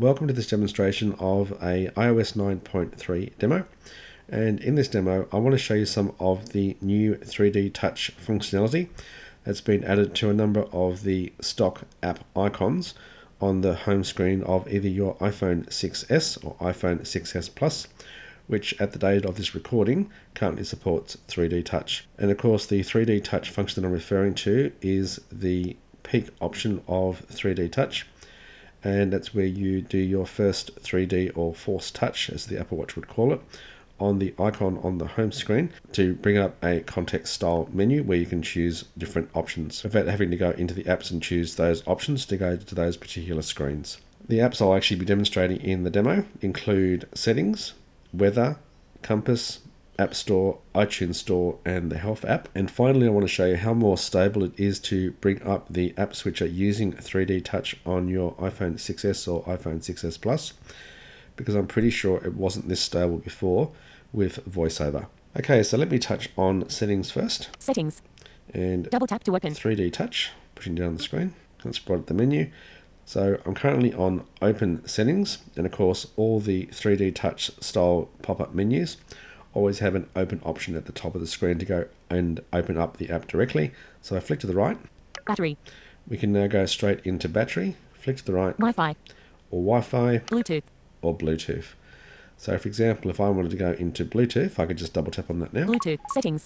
Welcome to this demonstration of a iOS 9.3 demo. And in this demo, I want to show you some of the new 3D Touch functionality that's been added to a number of the stock app icons on the home screen of either your iPhone 6s or iPhone 6s Plus, which at the date of this recording currently supports 3D Touch. And of course, the 3D Touch function that I'm referring to is the peak option of 3D Touch. And that's where you do your first 3D or force touch, as the Apple Watch would call it, on the icon on the home screen to bring up a context style menu where you can choose different options without having to go into the apps and choose those options to go to those particular screens. The apps I'll actually be demonstrating in the demo include Settings, Weather, Compass, App Store, iTunes Store, and the Health app. And finally, I want to show you how more stable it is to bring up the app switcher using 3D Touch on your iPhone 6s or iPhone 6s Plus, because I'm pretty sure it wasn't this stable before with VoiceOver. Okay, so let me touch on Settings first. Settings. And Double tap to open. 3D Touch, pushing down the screen. Let's brought up the menu. So I'm currently on Open Settings, and of course all the 3D Touch style pop-up menus always have an open option at the top of the screen to go and open up the app directly. So I flick to the right. Battery. We can now go straight into battery, flick to the right, Wi-Fi. or Wi-Fi, Bluetooth. or Bluetooth. So for example, if I wanted to go into Bluetooth, I could just double tap on that now Bluetooth. Settings.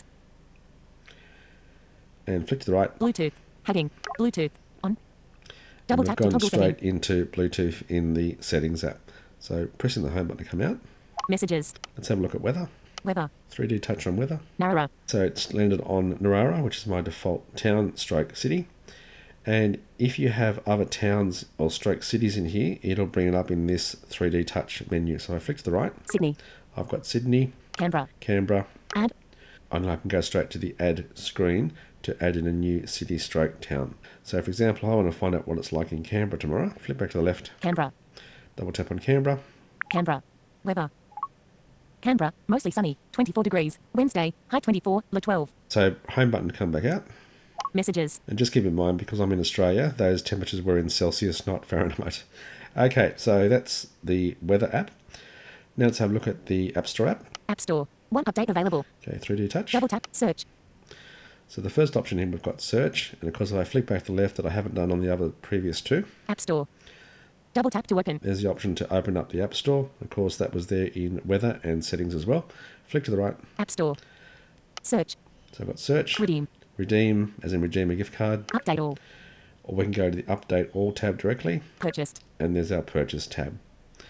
and flick to the right. Bluetooth. Heading. Bluetooth. On. And Double we've tap to gone toggle straight setting. into Bluetooth in the Settings app. So pressing the home button to come out. Messages. Let's have a look at weather. Weather. 3D Touch on weather. Narrower. So it's landed on Narara, which is my default town stroke city. And if you have other towns or stroke cities in here, it'll bring it up in this 3D Touch menu. So I flick to the right. Sydney. I've got Sydney, Canberra. Canberra, Add. and I can go straight to the add screen to add in a new city stroke town. So for example, I want to find out what it's like in Canberra tomorrow. Flip back to the left, Canberra. double tap on Canberra. Canberra. Weather. Canberra. Mostly sunny. 24 degrees. Wednesday. High 24. Low 12. So home button to come back out. Messages. And just keep in mind, because I'm in Australia, those temperatures were in Celsius, not Fahrenheit. Okay, so that's the weather app. Now let's have a look at the App Store app. App Store. One update available. Okay, 3D Touch. Double tap. Search. So the first option here, we've got Search. And of course, if I flick back to the left that I haven't done on the other previous two, App Store. Double tap to open. there's the option to open up the App Store. Of course, that was there in Weather and Settings as well. Flick to the right. App Store. Search. So I've got Search, Redeem. Redeem, as in redeem a gift card, Update all. or we can go to the Update All tab directly, Purchased. and there's our Purchase tab.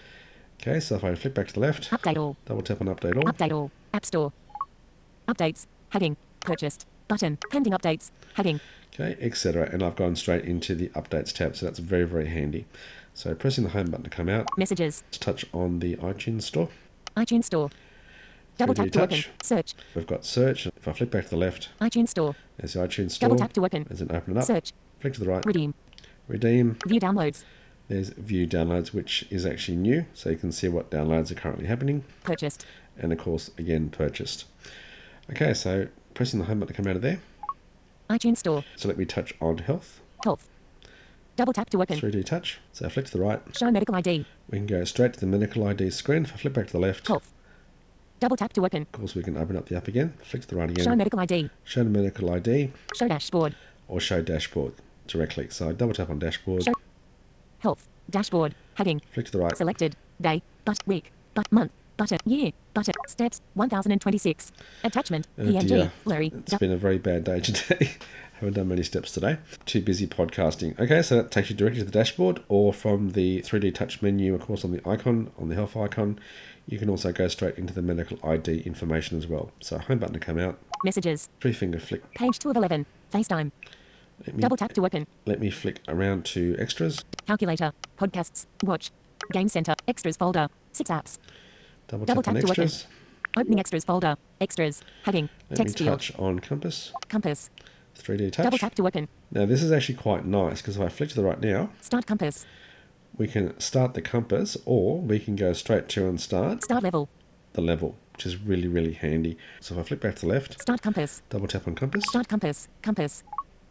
Okay, so if I flick back to the left, Update all. double tap on Update All. Update all. App Store. Updates. Heading. Purchased. Button. Pending updates. Heading. Okay, etc. And I've gone straight into the Updates tab, so that's very, very handy. So pressing the home button to come out, Messages. let's touch on the iTunes Store. iTunes Store. Double 3D tap to open. Touch. Search. We've got Search. If I flick back to the left, iTunes Store. there's the iTunes Store. Double tap to open. As in open it up. Search. Flick to the right, Redeem. Redeem. View downloads. There's View Downloads, which is actually new, so you can see what downloads are currently happening. Purchased. And of course, again, Purchased. Okay, so pressing the home button to come out of there. iTunes Store. So let me touch on Health. Health. Double tap to open. 3D Touch. So I flick to the right. Show medical ID. We can go straight to the medical ID screen. If I flip back to the left, Health. Double tap to open. of course, we can open up the app again. Flick to the right Show again. medical ID. Show the medical ID Show dashboard. or show dashboard directly. So I double tap on dashboard, Show. Health. Dashboard. Heading. flick to the right. Selected. Day. Week. Month. Button. Year. Button. Steps. 1026. Attachment. Oh PNG. dear. Blurry. It's been a very bad day today. Haven't done many steps today. Too busy podcasting. Okay, so that takes you directly to the dashboard, or from the 3D Touch menu, of course, on the icon, on the Health icon, you can also go straight into the medical ID information as well. So home button to come out, Messages. 3-finger flick. Page 2 of 11. FaceTime. Double tap to open. Let me flick around to Extras. Calculator. Podcasts. Watch. Game Center. Extras folder. 6 apps. Double Double tap on tap to open. Extras. Opening extras folder. Extras. Heading. Let Text me field. touch on Compass. Compass. 3D Touch. Double tap to open. Now this is actually quite nice, because if I flick to the right now, Start compass. we can start the compass, or we can go straight to and start Start level. the level, which is really, really handy. So if I flick back to the left, Start compass. double tap on Compass, Start compass. Compass.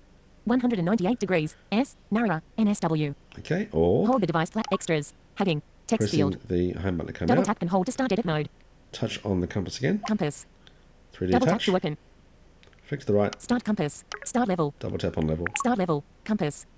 198 degrees. S. Narrower. NSW. Okay, or Hold the device flat. Extras. Heading. Text pressing field. the home button to come Double out. tap and hold to start edit mode. Touch on the compass again. Compass. 3D Double tap touch. to open. Fix the right. Start compass. Start level. Double tap on level. Start level. Compass.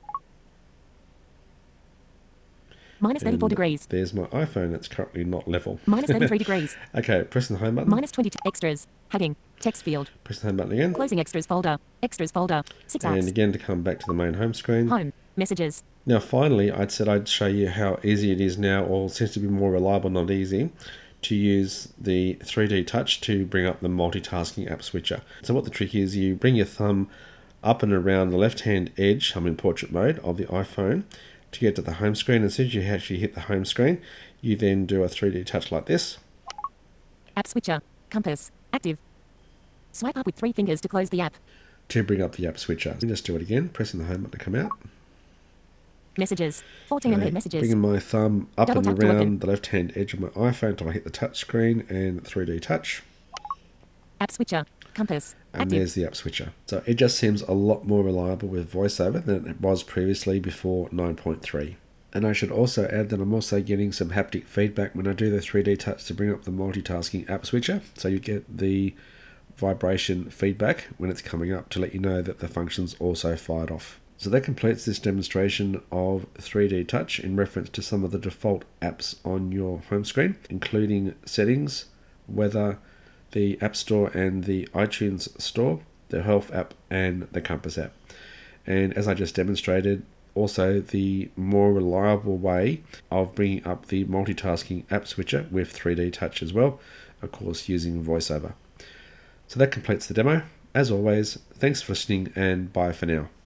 Minus 34 And degrees. there's my iPhone. It's currently not level. Minus 33 degrees. Okay, pressing the home button. Minus 22. Extras. Heading. Text field. Press the home button again. Closing extras folder. Extras folder. 6 And apps. again to come back to the main home screen. Home. Messages. Now finally, I'd said I'd show you how easy it is now, or seems to be more reliable, not easy, to use the 3D touch to bring up the multitasking app switcher. So what the trick is, you bring your thumb up and around the left-hand edge, I'm in portrait mode, of the iPhone to get to the home screen. As soon as you actually hit the home screen, you then do a 3D touch like this. App switcher. Compass. Active. Swipe up with 3 fingers to close the app. To bring up the app switcher. And just do it again, pressing the home button to come out. Messages. 14 unread messages. Bringing my thumb up Double and tap to open. around the left-hand edge of my iPhone until I hit the touch screen and 3D touch. App switcher. Compass. And Active. there's the app switcher. So it just seems a lot more reliable with VoiceOver than it was previously before 9.3. And I should also add that I'm also getting some haptic feedback when I do the 3D touch to bring up the multitasking app switcher. So you get the vibration feedback when it's coming up to let you know that the function's also fired off. So that completes this demonstration of 3D touch in reference to some of the default apps on your home screen, including settings, weather, the App Store and the iTunes Store, the Health app and the Compass app. And as I just demonstrated, also the more reliable way of bringing up the multitasking app switcher with 3D touch as well, of course using VoiceOver. So that completes the demo. As always, thanks for listening and bye for now.